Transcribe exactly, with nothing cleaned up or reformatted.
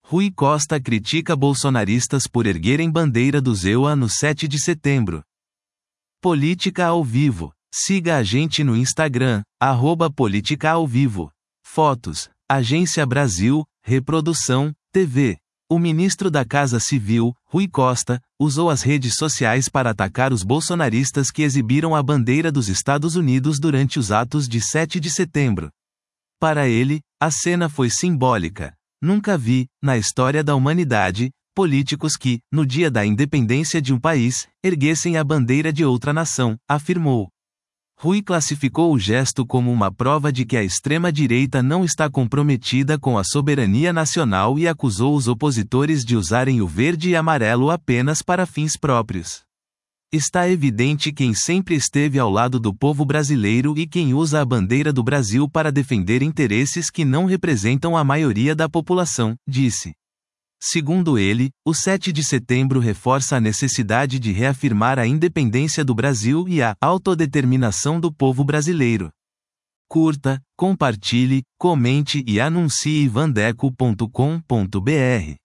Rui Costa critica bolsonaristas por erguerem bandeira do Z E U A no sete de setembro. Política ao vivo. Siga a gente no Instagram, arroba Política ao Vivo. Fotos, Agência Brasil, Reprodução, T V. O ministro da Casa Civil, Rui Costa, usou as redes sociais para atacar os bolsonaristas que exibiram a bandeira dos Estados Unidos durante os atos de sete de setembro. Para ele, a cena foi simbólica. Nunca vi, na história da humanidade, políticos que, no dia da independência de um país, erguessem a bandeira de outra nação, afirmou. Rui classificou o gesto como uma prova de que a extrema-direita não está comprometida com a soberania nacional e acusou os opositores de usarem o verde e amarelo apenas para fins próprios. Está evidente quem sempre esteve ao lado do povo brasileiro e quem usa a bandeira do Brasil para defender interesses que não representam a maioria da população, disse. Segundo ele, o sete de setembro reforça a necessidade de reafirmar a independência do Brasil e a autodeterminação do povo brasileiro. Curta, compartilhe, comente e anuncie vandeco ponto com ponto br.